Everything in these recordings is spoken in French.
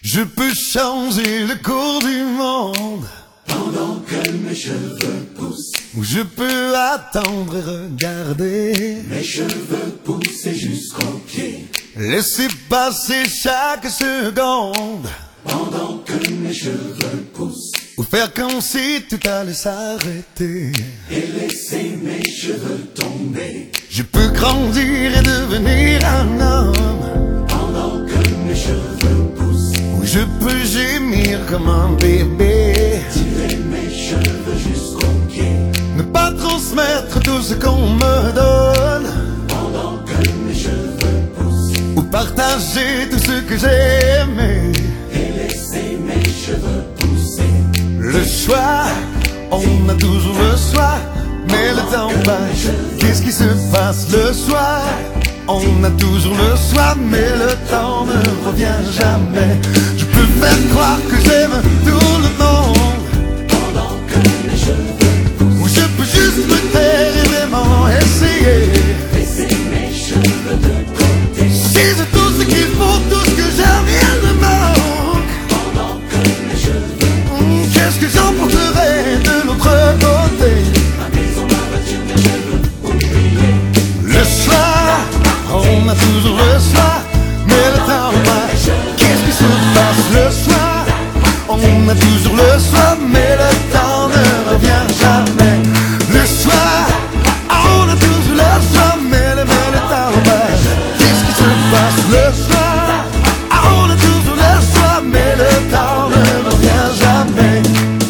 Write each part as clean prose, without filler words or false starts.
Je peux changer le cours du monde pendant que mes cheveux poussent. Ou je peux attendre et regarder Mes cheveux pousser jusqu'aux pieds. Laisser passer chaque seconde Pendant que mes cheveux poussent. Ou faire comme si tout allait s'arrêter Et laisser mes cheveux tomber. Je peux grandir et devenir un homme Pendant que mes cheveux poussent. Ou je peux gémir comme un bébé Tirer mes cheveux jusqu'aux pieds. Ne pas transmettre tout ce qu'on me donne Pendant que mes cheveux poussent. Ou partager tout ce que j'ai aimé Et laisser mes cheveux pousser. Le choix, on a toujours le choix, mais le temps passe. Qu'est-ce qui se passe le soir? On a toujours le choix, mais le temps ne revient jamais. Je peux faire croire que j'aime tout le monde Pendant que mes cheveux poussent. ou je peux juste me taire et vraiment essayer. Laisser mes cheveux de côté. Si j'ai tout ce qu'il faut, tout ce que j'aime, rien ne manque. Pendant que mes cheveux. Qu'est-ce que j'emporterai de l'autre côté? Ma maison, ma voiture, mes cheveux oubliés. Le soir, on a toujours le soir, mais le temps passe. Qu'est-ce qui se passe le soir? On a toujours le soir, mais le temps ne revient jamais. Le soir, on a toujours le soir, mais le temps passe. Qu'est-ce qui se passe le soir? On a toujours le soir, mais le temps ne revient jamais.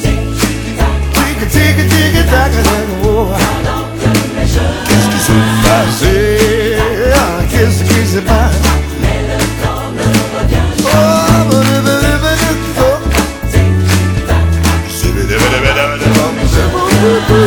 Tic, tic, tic, tac, oh. Qu'est-ce qui s'est passé? Qu'est-ce qui s'est passé? Oh,